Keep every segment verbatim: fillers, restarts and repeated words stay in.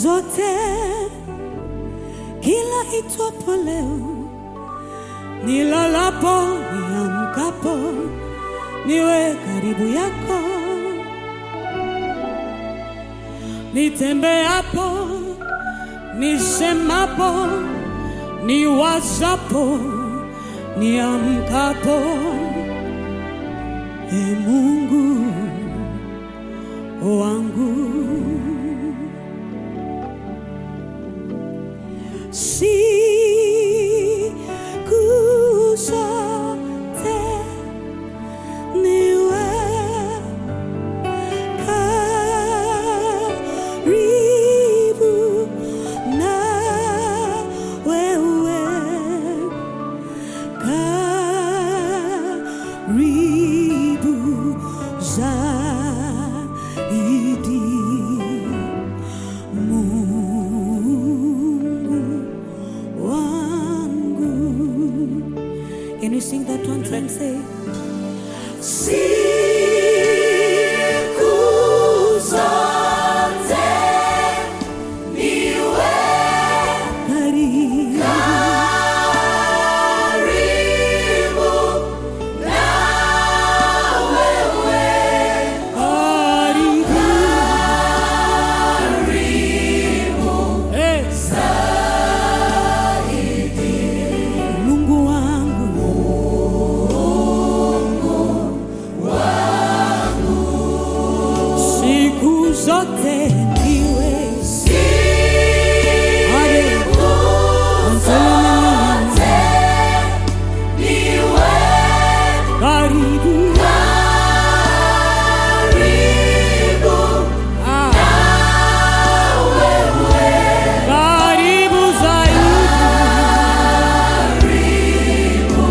zote, kila itwapo leo, nilalapo, niamkapo, niwe karibu yako, nitembeapo, nisemapo, niwazapo, niamkapo, e Mungu wangu. Siku zote niwe karibu na wewe, karibu zaidi, Can you sing that one time? Say, siku zote niwe karibu, karibu na wewe, karibu, karibu zaidi, Mungu wangu. Zote niwe siku zote niwe karibu, karibu na wewe, karibu zaidi, karibu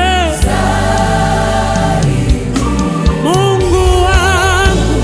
zaidi, Mungu wangu.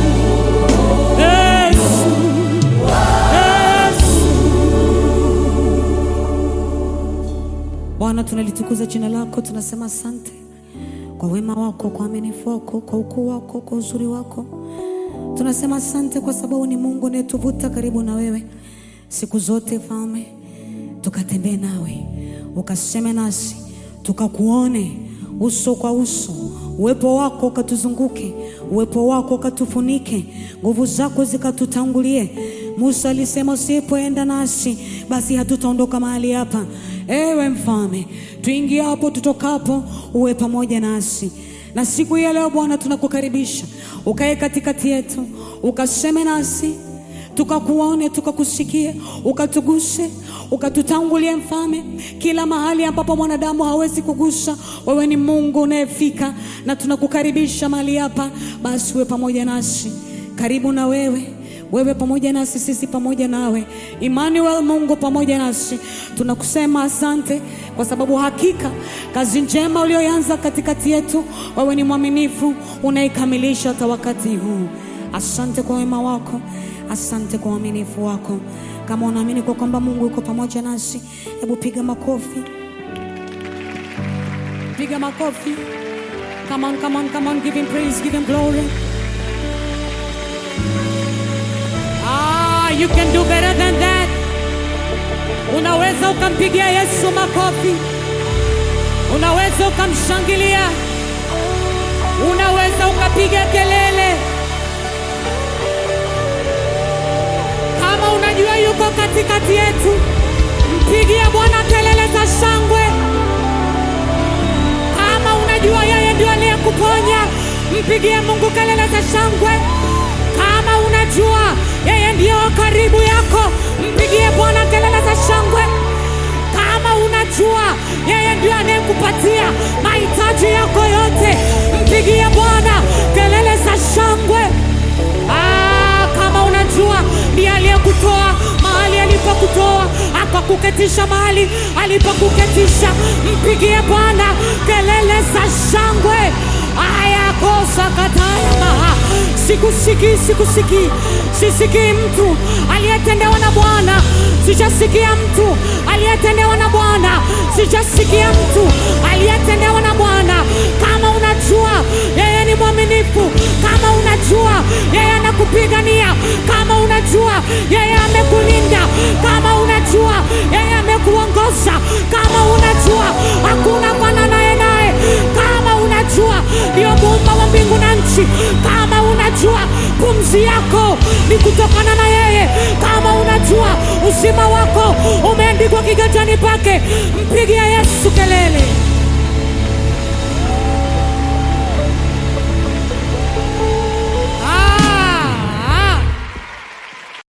Bwana, tunalitukuza jina lako, tunasema asante kwa wema wako, kwa uaminifu wako, kwa ukuu wako, kwa uzuri wako. Tunasema asante kwa sababu ni Mungu unayetuvuta karibu na wewe siku zote. Mfalme, tukatembee nawe, ukaseme nasi, tukakuone uso kwa uso, uwepo wako ukatuzunguke, uwepo wako ukatufunike, nguvu zako zikatutangulie. Musa alisema usipoenda nasi basi hatutaondoka mahali hapa. Ewe Mfalme, tuingie hapo tutokapo, uwe pamoja nasi. Na siku ya leo Bwana, tunakukaribisha ukae katikati yetu, ukaseme nasi, tukakuone, tukakusikie, ukatuguse, ukatutangulie Mfalme, kila mahali ambapo mwanadamu hawezi kugusa, wewe ni Mungu unayefika, na tunakukaribisha mahali hapa. Basi uwe pamoja nasi, karibu na wewe, wewe pamoja nasi, sisi pamoja nawe. Emmanuel, Mungu pamoja nasi. Tunakusema asante kwa sababu hakika kazi njema uliyoanza katikati yetu, wewe ni mwaminifu, unaikamilisha hata wakati huu. Asante kwa wema wako, asante kwa uaminifu wako. Kama unaamini kwa kwamba Mungu yuko pamoja nasi, hebu piga makofi. Piga makofi. Come on, come on, come on, give him praise, give him glory. Ah, you can do better than that. Unaweza ukampigia Yesu makofi. Unaweza ukamshangilia. Unaweza ukapiga kelele. Kama unajua yuko katikati yetu, mpigie Bwana kelele za shangwe. Kama unajua yeye ndiye aliyekuponya, mpigie Mungu kelele za shangwe. Kama unajua yeye ndiye karibu yako, mpigie Bwana kelele za shangwe. Kama unajua yeye ndiye anayekupatia mahitaji yako yote, mpigie Bwana kelele za shangwe. Ah, kama unajua ndiye aliyekutoa mahali alipokutoa, akakuketisha mahali alipokuketisha, mpigie Bwana kelele za shangwe. Aya kosa kataya maha. Sikusiki, sikusiki, sisiki mtu aliyetendewa na Bwana. Sijasikia mtu aliyetendewa na Bwana. Sijasikia mtu aliyetendewa na Bwana. Kama unajua yeye ni mwaminifu, kama unajua yeye anakupigania, kama unajua yeye amekulinda, kiganjani pake. Mpigia Yesu kelele.